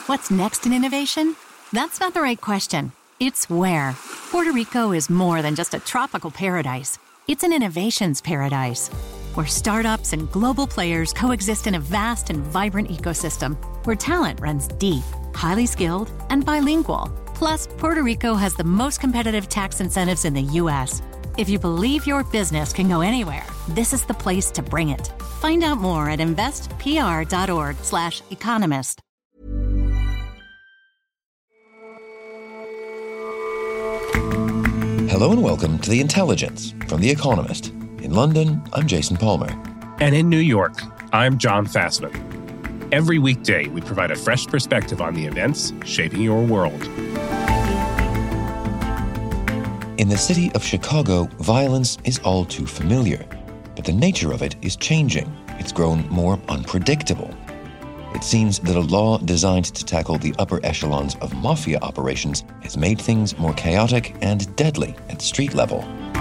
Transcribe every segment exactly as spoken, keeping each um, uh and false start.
What's next in innovation? That's not the right question. It's where. Puerto Rico is more than just a tropical paradise. It's an innovations paradise, where startups and global players coexist in a vast and vibrant ecosystem, where talent runs deep, highly skilled, and bilingual. Plus, Puerto Rico has the most competitive tax incentives in the U S. If you believe your business can go anywhere, this is the place to bring it. Find out more at investpr.org slash economist. Hello and welcome to The Intelligence from The Economist. In London, I'm Jason Palmer. And in New York, I'm John Fassman. Every weekday, we provide a fresh perspective on the events shaping your world. In the city of Chicago, violence is all too familiar, but the nature of it is changing. It's grown more unpredictable. It seems that a law designed to tackle the upper echelons of mafia operations has made things more chaotic and deadly at street level.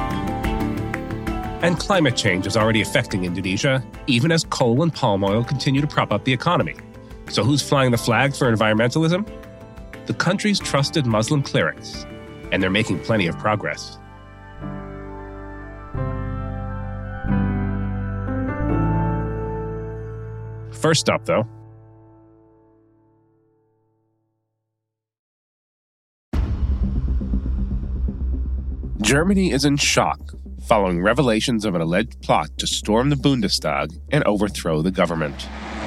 And climate change is already affecting Indonesia, even as coal and palm oil continue to prop up the economy. So who's flying the flag for environmentalism? The country's trusted Muslim clerics, and they're making plenty of progress. First up, though, Germany is in shock following revelations of an alleged plot to storm the Bundestag and overthrow the government.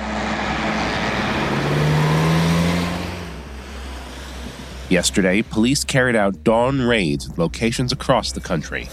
Yesterday, police carried out dawn raids at locations across the country.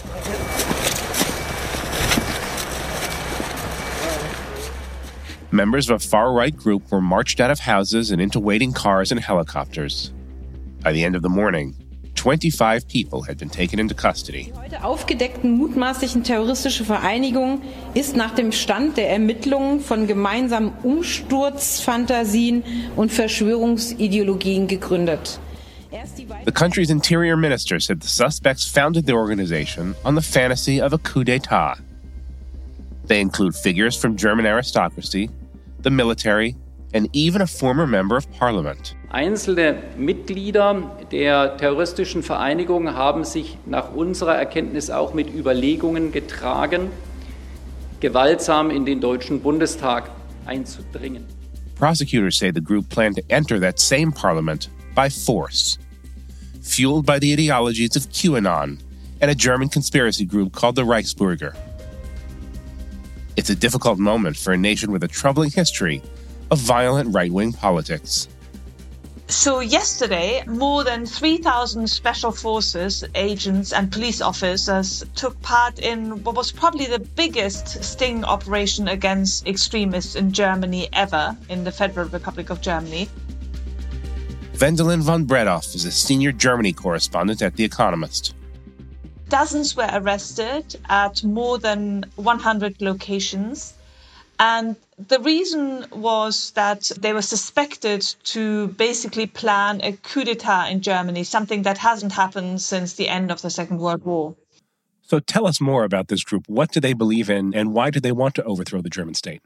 Members of a far-right group were marched out of houses and into waiting cars and helicopters. By the end of the morning, twenty-five people had been taken into custody. Die heute aufgedeckten mutmaßlichen terroristische Vereinigung ist nach dem Stand der Ermittlungen von gemeinsamen Umsturzfantasien und Verschwörungsideologien gegründet. The country's interior minister said the suspects founded the organization on the fantasy of a coup d'etat. They include figures from German aristocracy, the military, and even a former member of parliament. Einzelne Mitglieder der terroristischen Vereinigung haben sich nach unserer Erkenntnis auch mit Überlegungen getragen, gewaltsam in den Deutschen Bundestag einzudringen. Prosecutors say the group planned to enter that same parliament by force, fueled by the ideologies of QAnon and a German conspiracy group called the Reichsbürger. It's a difficult moment for a nation with a troubling history of violent right-wing politics. So yesterday, more than three thousand special forces, agents and police officers took part in what was probably the biggest sting operation against extremists in Germany ever, in the Federal Republic of Germany. Wendelin von Bredoff is a senior Germany correspondent at The Economist. Dozens were arrested at more than one hundred locations. And the reason was that they were suspected to basically plan a coup d'etat in Germany, something that hasn't happened since the end of the Second World War. So tell us more about this group. What do they believe in, and why do they want to overthrow the German state?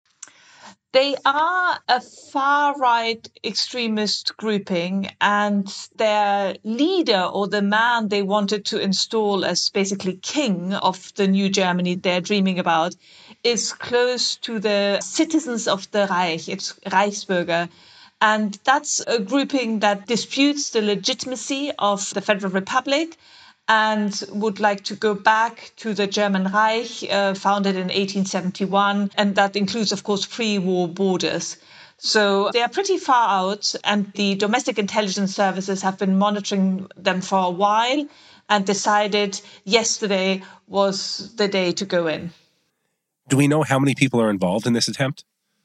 They are a far-right extremist grouping, and their leader, or the man they wanted to install as basically king of the new Germany they're dreaming about, is close to the citizens of the Reich. It's Reichsbürger. And that's a grouping that disputes the legitimacy of the Federal Republic and would like to go back to the German Reich, uh, founded in eighteen seventy-one. And that includes, of course, pre-war borders. So they are pretty far out, and the domestic intelligence services have been monitoring them for a while and decided yesterday was the day to go in. Do we know how many people are involved in this attempt?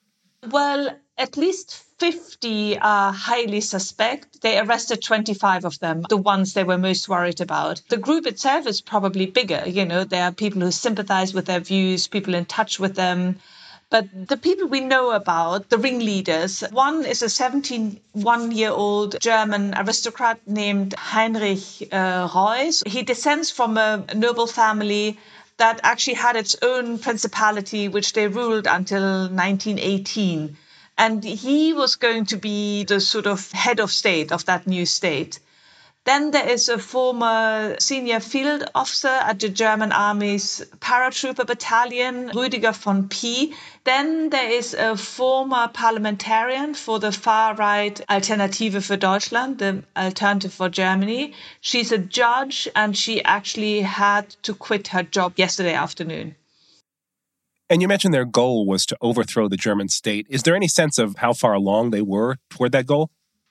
Well, at least fifty are highly suspect. They arrested twenty-five of them, the ones they were most worried about. The group itself is probably bigger. You know, there are people who sympathize with their views, people in touch with them. But the people we know about, the ringleaders, one is a seventy-one-year-old German aristocrat named Heinrich uh, Reuss. He descends from a noble family that actually had its own principality, which they ruled until nineteen eighteen. And he was going to be the sort of head of state of that new state. Then there is a former senior field officer at the German Army's paratrooper battalion, Rüdiger von Pie. Then there is a former parliamentarian for the far-right Alternative für Deutschland, the Alternative for Germany. She's a judge, and she actually had to quit her job yesterday afternoon. And you mentioned their goal was to overthrow the German state. Is there any sense of how far along they were toward that goal?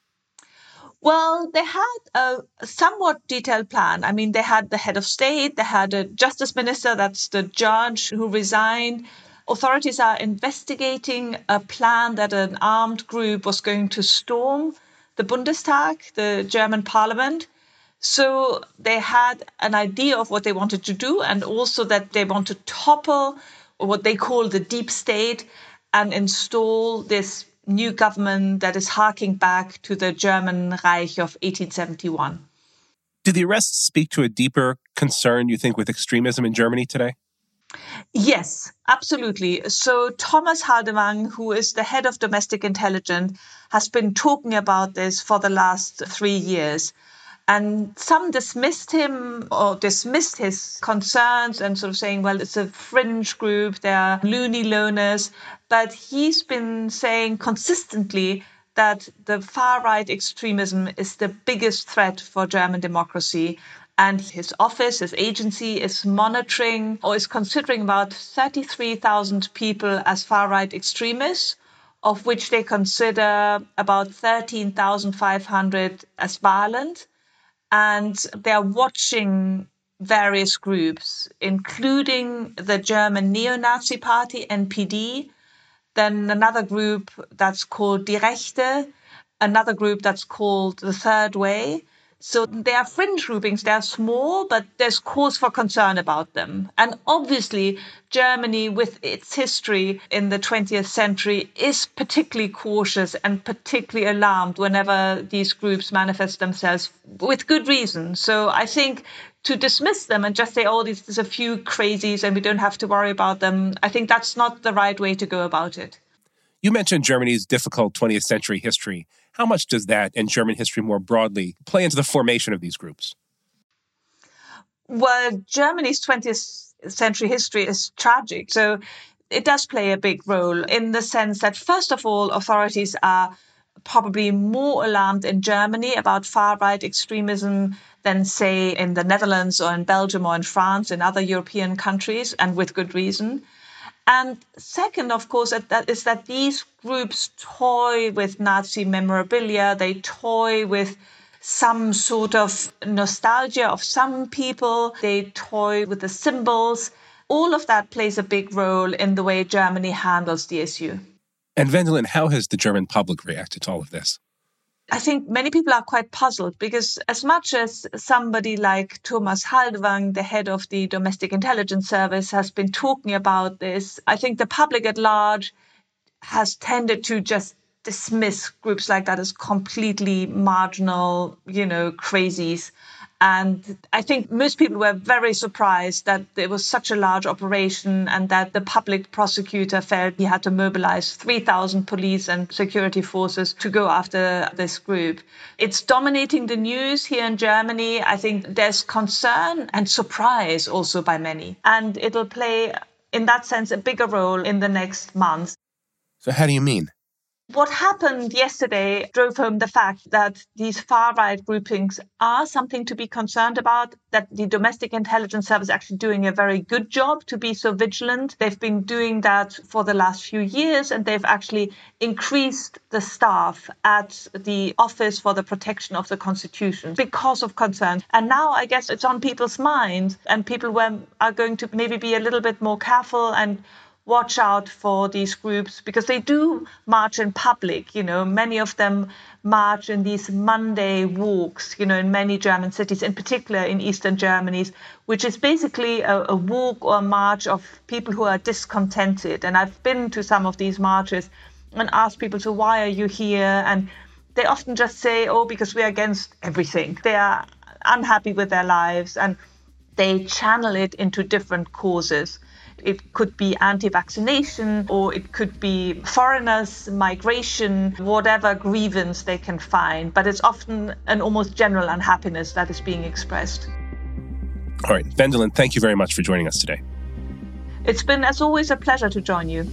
Well, they had a somewhat detailed plan. I mean, they had the head of state, they had a justice minister, that's the judge who resigned. Authorities are investigating a plan that an armed group was going to storm the Bundestag, the German parliament. So they had an idea of what they wanted to do, and also that they want to topple what they call the deep state and install this new government that is harking back to the German Reich of eighteen seventy-one. Do the arrests speak to a deeper concern, you think, with extremism in Germany today? Yes, absolutely. So Thomas Haldenwang, who is the head of domestic intelligence, has been talking about this for the last three years. And some dismissed him or dismissed his concerns and sort of saying, well, it's a fringe group, they're loony loners. But he's been saying consistently that the far-right extremism is the biggest threat for German democracy. And his office, his agency, is monitoring or is considering about thirty-three thousand people as far-right extremists, of which they consider about thirteen thousand five hundred as violent. And they're watching various groups, including the German neo-Nazi party, N P D, then another group that's called Die Rechte, another group that's called The Third Way. So they are fringe groupings, they're small, but there's cause for concern about them. And obviously, Germany, with its history in the twentieth century, is particularly cautious and particularly alarmed whenever these groups manifest themselves, with good reason. So I think to dismiss them and just say, oh, there's, there's a few crazies and we don't have to worry about them, I think that's not the right way to go about it. You mentioned Germany's difficult twentieth century history. How much does that, and German history more broadly, play into the formation of these groups? Well, Germany's twentieth century history is tragic. So it does play a big role in the sense that, first of all, authorities are probably more alarmed in Germany about far-right extremism than, say, in the Netherlands or in Belgium or in France, in other European countries, and with good reason. And second, of course, that is that these groups toy with Nazi memorabilia. They toy with some sort of nostalgia of some people. They toy with the symbols. All of that plays a big role in the way Germany handles the issue. And Wendelin, how has the German public reacted to all of this? I think many people are quite puzzled because as much as somebody like Thomas Haldenwang, the head of the Domestic Intelligence Service, has been talking about this, I think the public at large has tended to just dismiss groups like that as completely marginal, you know, crazies. And I think most people were very surprised that there was such a large operation and that the public prosecutor felt he had to mobilize three thousand police and security forces to go after this group. It's dominating the news here in Germany. I think there's concern and surprise also by many. And it'll play, in that sense, a bigger role in the next months. So how do you mean? What happened yesterday drove home the fact that these far-right groupings are something to be concerned about, that the Domestic Intelligence Service is actually doing a very good job to be so vigilant. They've been doing that for the last few years, and they've actually increased the staff at the Office for the Protection of the Constitution because of concern. And now I guess it's on people's minds, and people were, are going to maybe be a little bit more careful and watch out for these groups because they do march in public. You know, many of them march in these Monday walks, you know, in many German cities, in particular in Eastern Germany, which is basically a, a walk or a march of people who are discontented. And I've been to some of these marches and asked people, so why are you here? And they often just say, oh, because we're against everything. They are unhappy with their lives and they channel it into different causes. It could be anti-vaccination, or it could be foreigners, migration, whatever grievance they can find. But it's often an almost general unhappiness that is being expressed. All right, Wendelin, thank you very much for joining us today. It's been, as always, a pleasure to join you.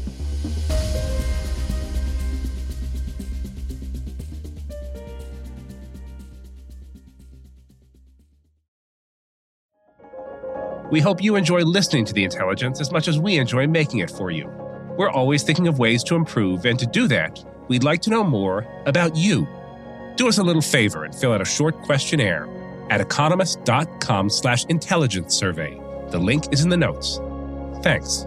We hope you enjoy listening to The Intelligence as much as we enjoy making it for you. We're always thinking of ways to improve, and to do that, we'd like to know more about you. Do us a little favor and fill out a short questionnaire at economist.com slash intelligence survey. The link is in the notes. Thanks.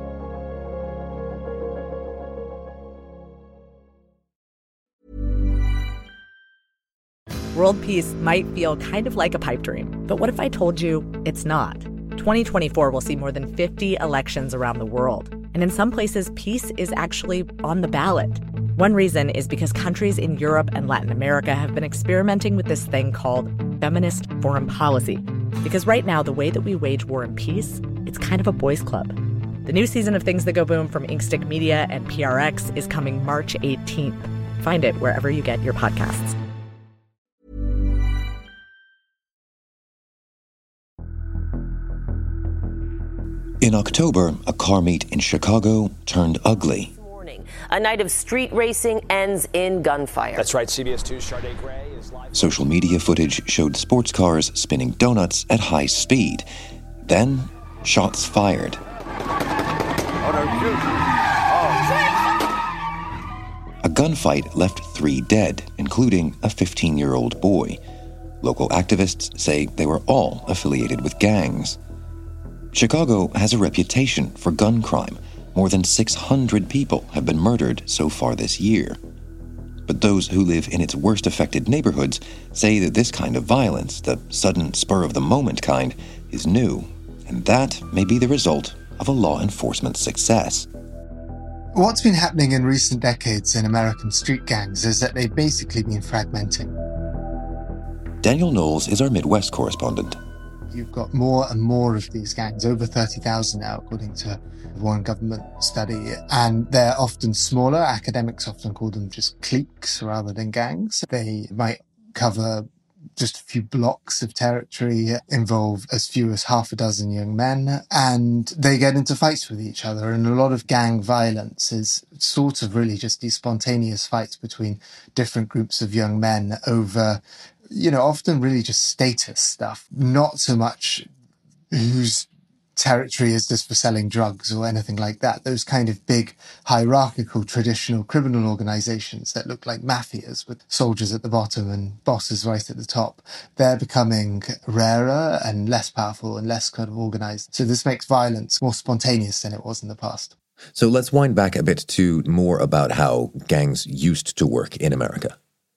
World peace might feel kind of like a pipe dream, but what if I told you it's not? twenty twenty-four will see more than fifty elections around the world. And in some places, peace is actually on the ballot. One reason is because countries in Europe and Latin America have been experimenting with this thing called feminist foreign policy. Because right now, the way that we wage war and peace, it's kind of a boys' club. The new season of Things That Go Boom from Inkstick Media and P R X is coming March eighteenth. Find it wherever you get your podcasts. In October, a car meet in Chicago turned ugly. A night of street racing ends in gunfire. That's right, C B S two's Sharday Gray is live. Social media footage showed sports cars spinning donuts at high speed. Then, shots fired. Oh, no, shoot. Oh. A gunfight left three dead, including a fifteen-year-old boy. Local activists say they were all affiliated with gangs. Chicago has a reputation for gun crime. More than six hundred people have been murdered so far this year. But those who live in its worst affected neighborhoods say that this kind of violence, the sudden spur-of-the-moment kind, is new, and that may be the result of a law enforcement success. What's been happening in recent decades in American street gangs is that they've basically been fragmenting. Daniel Knowles is our Midwest correspondent. You've got more and more of these gangs, over thirty thousand now, according to one government study, and they're often smaller. Academics often call them just cliques rather than gangs. They might cover just a few blocks of territory, involve as few as half a dozen young men, and they get into fights with each other. And a lot of gang violence is sort of really just these spontaneous fights between different groups of young men over, you know, often really just status stuff, not so much whose territory is this for selling drugs or anything like that. Those kind of big hierarchical traditional criminal organizations that look like mafias with soldiers at the bottom and bosses right at the top, they're becoming rarer and less powerful and less kind of organized. So this makes violence more spontaneous than it was in the past. So let's wind back a bit to more about how gangs used to work in America.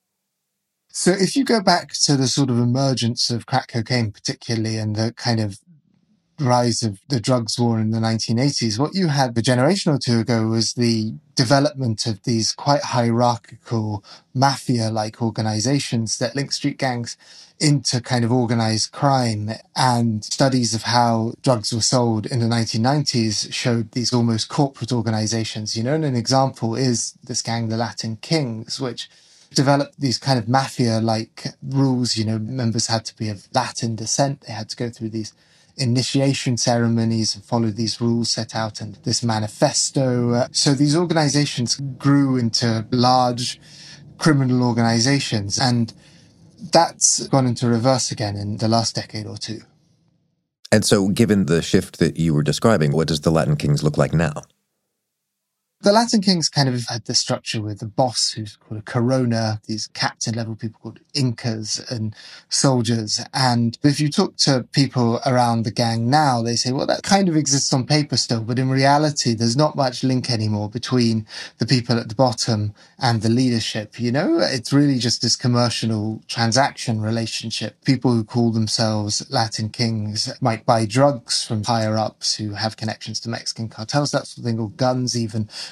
So if you go back to the sort of emergence of crack cocaine particularly, and the kind of rise of the drugs war in the nineteen eighties, what you had a generation or two ago was the development of these quite hierarchical mafia-like organizations that link street gangs into kind of organized crime. And studies of how drugs were sold in the nineteen nineties showed these almost corporate organizations, you know, and an example is this gang, the Latin Kings, which developed these kind of mafia-like rules. You know, members had to be of Latin descent. They had to go through these initiation ceremonies and follow these rules set out in this manifesto. So these organizations grew into large criminal organizations, and that's gone into reverse again in the last decade or two. And so given the shift that you were describing, what does the Latin Kings look like now? The Latin Kings kind of had this structure with the boss, who's called a corona, these captain-level people called incas and soldiers. And if you talk to people around the gang now, they say, well, that kind of exists on paper still, but in reality, there's not much link anymore between the people at the bottom and the leadership. You know, it's really just this commercial transaction relationship. People who call themselves Latin Kings might buy drugs from higher-ups who have connections to Mexican cartels, that sort of thing, or guns even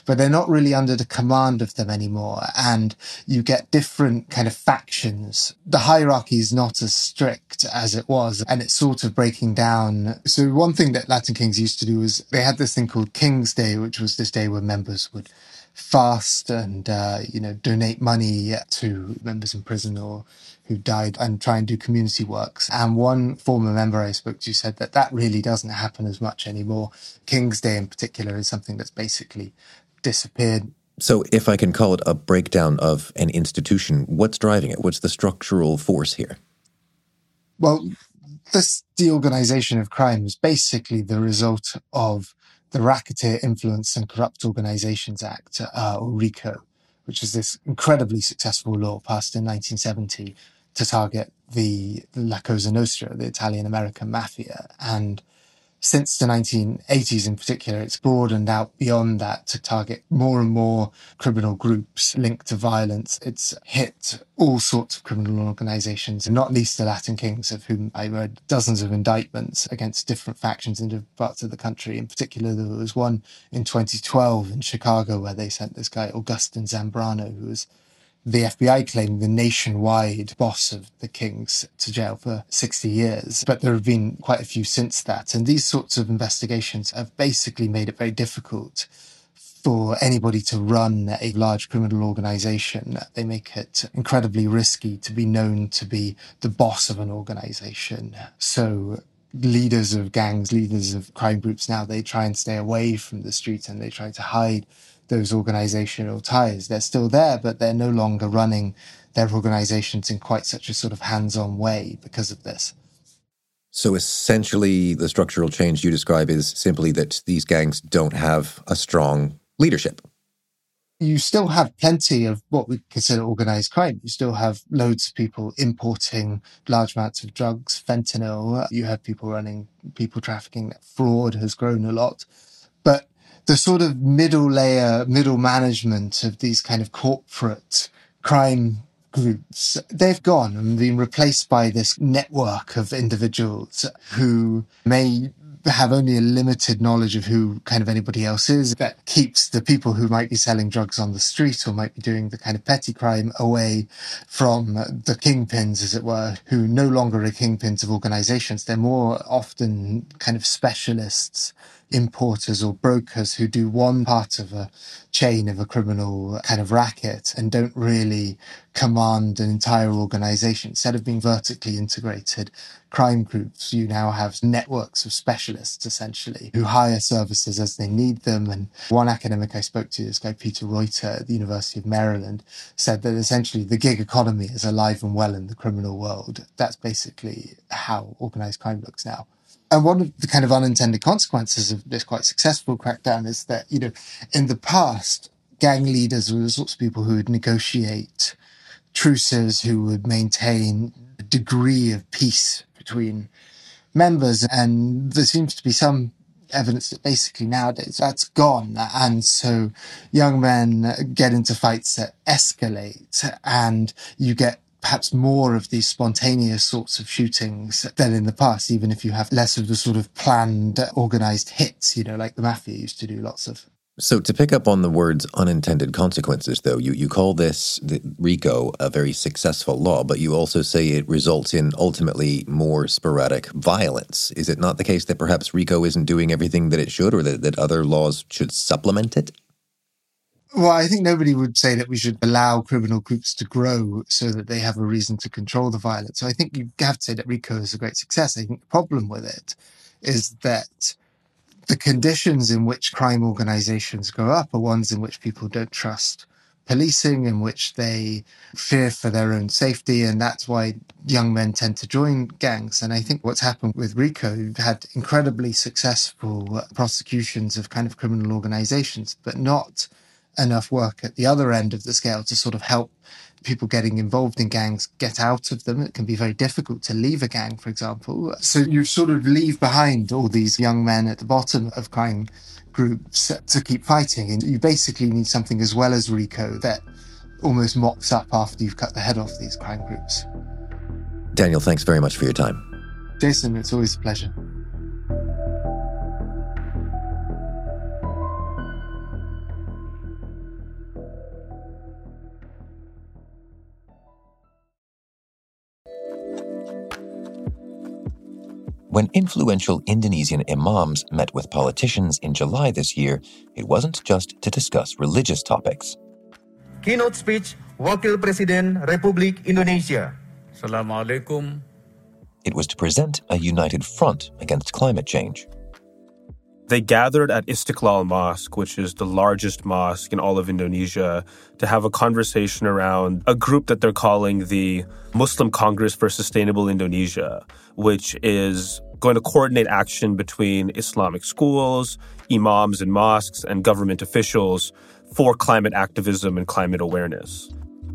but they're not really under the command of them anymore. And you get different kind of factions. The hierarchy is not as strict as it was, and it's sort of breaking down. So one thing that Latin Kings used to do was they had this thing called King's Day, which was this day where members would fast and, uh, you know, donate money to members in prison or who died and try and do community works. And one former member I spoke to said that that really doesn't happen as much anymore. King's Day in particular is something that's basically disappeared. So if I can call it a breakdown of an institution, what's driving it? What's the structural force here? Well, this deorganization of crime is basically the result of the Racketeer Influence and Corrupt Organizations Act, uh, or RICO, which is this incredibly successful law passed in nineteen seventy to target the La Cosa Nostra, the Italian-American mafia. And since the nineteen eighties in particular, it's broadened out beyond that to target more and more criminal groups linked to violence. It's hit all sorts of criminal organizations, and not least the Latin Kings, of whom I read dozens of indictments against different factions in different parts of the country. In particular, there was one in twenty twelve in Chicago where they sent this guy, Augustin Zambrano, who was the F B I claimed the nationwide boss of the Kings, to jail for sixty years. But there have been quite a few since that. And these sorts of investigations have basically made it very difficult for anybody to run a large criminal organization. They make it incredibly risky to be known to be the boss of an organization. So leaders of gangs, leaders of crime groups now, they try and stay away from the street and they try to hide those organizational ties. They're still there, but they're no longer running their organizations in quite such a sort of hands-on way because of this. So essentially, the structural change you describe is simply that these gangs don't have a strong leadership. You still have plenty of what we consider organized crime. You still have loads of people importing large amounts of drugs, fentanyl. You have people running people trafficking. Fraud has grown a lot. But the sort of middle layer, middle management of these kind of corporate crime groups, they've gone and been replaced by this network of individuals who may have only a limited knowledge of who kind of anybody else is, that keeps the people who might be selling drugs on the street or might be doing the kind of petty crime away from the kingpins, as it were, who no longer are kingpins of organizations. They're more often kind of specialists, importers or brokers who do one part of a chain of a criminal kind of racket and don't really command an entire organization. Instead of being vertically integrated crime groups, you now have networks of specialists, essentially, who hire services as they need them. And one academic I spoke to, this guy Peter Reuter at the University of Maryland, said that essentially the gig economy is alive and well in the criminal world. That's basically how organized crime looks now. And one of the kind of unintended consequences of this quite successful crackdown is that, you know, in the past, gang leaders were the sorts of people who would negotiate truces, who would maintain a degree of peace between members. And there seems to be some evidence that basically nowadays that's gone. And so young men get into fights that escalate, and you get perhaps more of these spontaneous sorts of shootings than in the past, even if you have less of the sort of planned, organized hits, you know, like the mafia used to do lots of. So to pick up on the words unintended consequences, though, you, you call this, the RICO, a very successful law, but you also say it results in ultimately more sporadic violence. Is it not the case that perhaps RICO isn't doing everything that it should, or that, that other laws should supplement it? Well, I think nobody would say that we should allow criminal groups to grow so that they have a reason to control the violence. So I think you have to say that RICO is a great success. I think the problem with it is that the conditions in which crime organizations grow up are ones in which people don't trust policing, in which they fear for their own safety. And that's why young men tend to join gangs. And I think what's happened with RICO, you've had incredibly successful prosecutions of kind of criminal organizations, but not enough work at the other end of the scale to sort of help people getting involved in gangs get out of them. It can be very difficult to leave a gang, for example. So you sort of leave behind all these young men at the bottom of crime groups to keep fighting. And you basically need something as well as RICO that almost mops up after you've cut the head off these crime groups. Daniel, thanks very much for your time. Jason, it's always a pleasure. When influential Indonesian imams met with politicians in July this year, it wasn't just to discuss religious topics. Keynote speech, Wakil Presiden Republik Indonesia. Assalamualaikum. It was to present a united front against climate change. They gathered at Istiqlal Mosque, which is the largest mosque in all of Indonesia, to have a conversation around a group that they're calling the Muslim Congress for Sustainable Indonesia, which is going to coordinate action between Islamic schools, imams and mosques, and government officials for climate activism and climate awareness.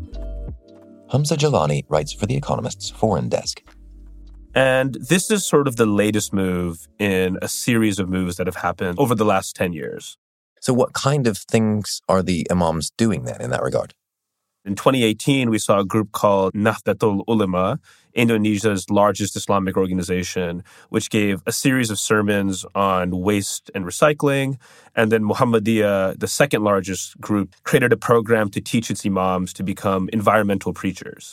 Hamza Jalani writes for The Economist's foreign desk. And this is sort of the latest move in a series of moves that have happened over the last ten years. So what kind of things are the imams doing then in that regard? In twenty eighteen, we saw a group called Nahdlatul Ulama, Indonesia's largest Islamic organization, which gave a series of sermons on waste and recycling. And then Muhammadiyah, the second largest group, created a program to teach its imams to become environmental preachers.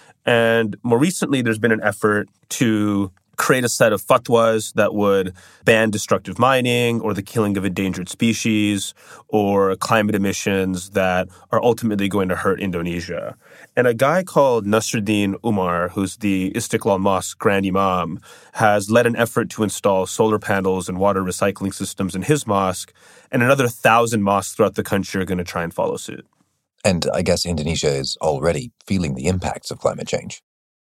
And more recently, there's been an effort to create a set of fatwas that would ban destructive mining or the killing of endangered species or climate emissions that are ultimately going to hurt Indonesia. And a guy called Nasruddin Umar, who's the Istiqlal Mosque Grand Imam, has led an effort to install solar panels and water recycling systems in his mosque, and another thousand mosques throughout the country are going to try and follow suit. And I guess Indonesia is already feeling the impacts of climate change.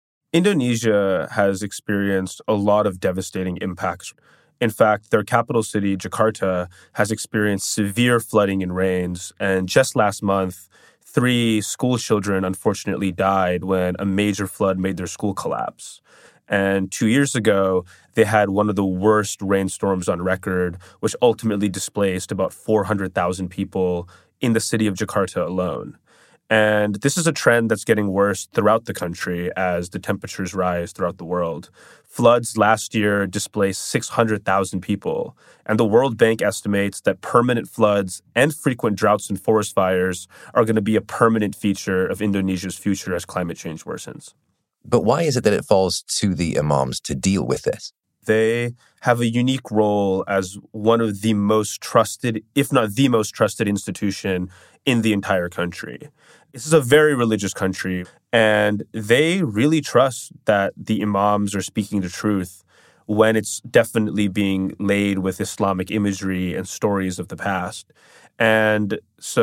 Indonesia has experienced a lot of devastating impacts. In fact, their capital city, Jakarta, has experienced severe flooding and rains. And just last month, three school children unfortunately died when a major flood made their school collapse. And two years ago, they had one of the worst rainstorms on record, which ultimately displaced about four hundred thousand people in the city of Jakarta alone. And this is a trend that's getting worse throughout the country as the temperatures rise throughout the world. Floods last year displaced six hundred thousand people, and the World Bank estimates that permanent floods and frequent droughts and forest fires are going to be a permanent feature of Indonesia's future as climate change worsens. But why is it that it falls to the imams to deal with this? They have a unique role as one of the most trusted, if not the most trusted institution in the entire country. This is a very religious country, and they really trust that the imams are speaking the truth when it's definitely being laid with Islamic imagery and stories of the past. And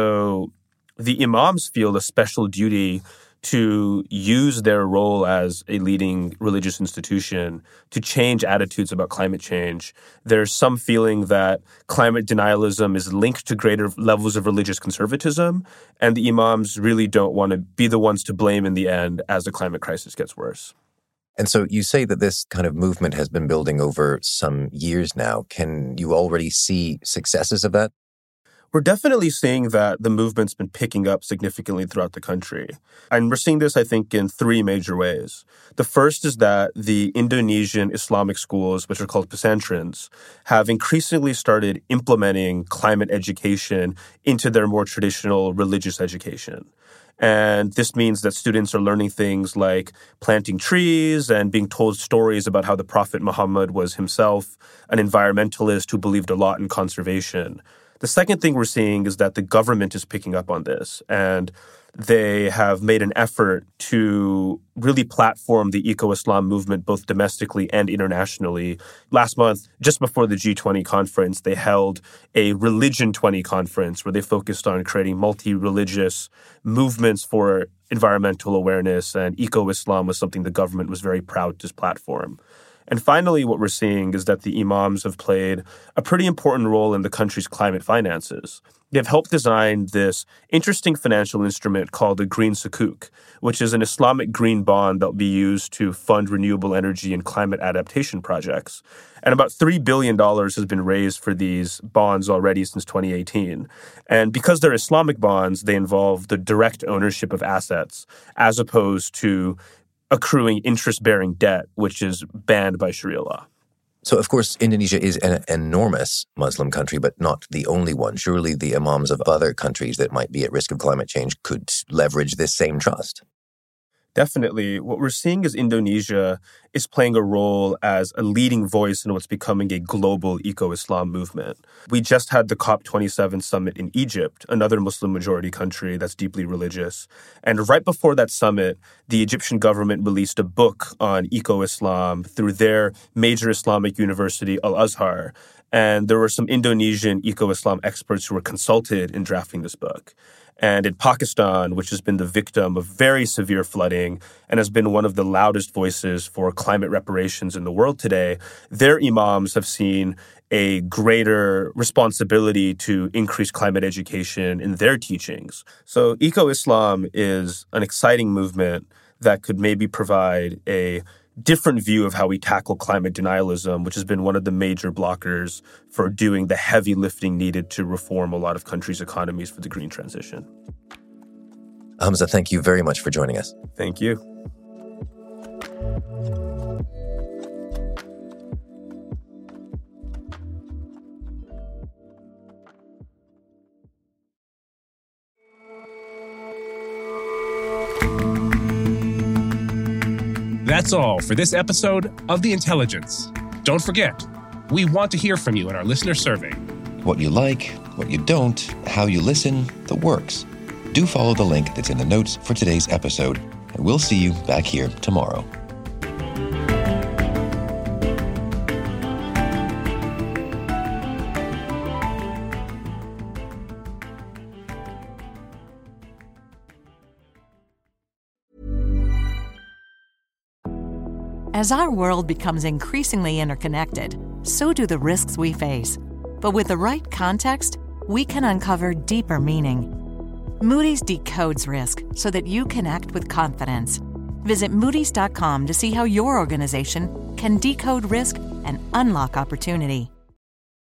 so the imams feel a special duty to use their role as a leading religious institution to change attitudes about climate change. There's some feeling that climate denialism is linked to greater levels of religious conservatism, and the imams really don't want to be the ones to blame in the end as the climate crisis gets worse. And so you say that this kind of movement has been building over some years now. Can you already see successes of that? We're definitely seeing that the movement's been picking up significantly throughout the country. And we're seeing this, I think, in three major ways. The first is that the Indonesian Islamic schools, which are called pesantrens, have increasingly started implementing climate education into their more traditional religious education. And this means that students are learning things like planting trees and being told stories about how the Prophet Muhammad was himself an environmentalist who believed a lot in conservation. The second thing we're seeing is that the government is picking up on this, and they have made an effort to really platform the eco-Islam movement both domestically and internationally. Last month, just before the G twenty conference, they held a Religion twenty conference where they focused on creating multi-religious movements for environmental awareness, and eco-Islam was something the government was very proud to platform. And finally, what we're seeing is that the imams have played a pretty important role in the country's climate finances. They've helped design this interesting financial instrument called the Green Sukuk, which is an Islamic green bond that will be used to fund renewable energy and climate adaptation projects. And about three billion dollars has been raised for these bonds already since twenty eighteen. And because they're Islamic bonds, they involve the direct ownership of assets as opposed to accruing interest-bearing debt, which is banned by Sharia law. So, of course, Indonesia is an enormous Muslim country, but not the only one. Surely the imams of other countries that might be at risk of climate change could leverage this same trust. Definitely. What we're seeing is Indonesia is playing a role as a leading voice in what's becoming a global eco-Islam movement. We just had the COP twenty-seven summit in Egypt, another Muslim-majority country that's deeply religious. And right before that summit, the Egyptian government released a book on eco-Islam through their major Islamic university, Al-Azhar. And there were some Indonesian eco-Islam experts who were consulted in drafting this book. And in Pakistan, which has been the victim of very severe flooding and has been one of the loudest voices for climate reparations in the world today, their imams have seen a greater responsibility to increase climate education in their teachings. So eco-Islam is an exciting movement that could maybe provide a different view of how we tackle climate denialism, which has been one of the major blockers for doing the heavy lifting needed to reform a lot of countries' economies for the green transition. Hamza, thank you very much for joining us. Thank you. That's all for this episode of The Intelligence. Don't forget, we want to hear from you in our listener survey. What you like, what you don't, how you listen, the works. Do follow the link that's in the notes for today's episode, and we'll see you back here tomorrow. As our world becomes increasingly interconnected, so do the risks we face. But with the right context, we can uncover deeper meaning. Moody's decodes risk so that you can act with confidence. Visit Moody's dot com to see how your organization can decode risk and unlock opportunity.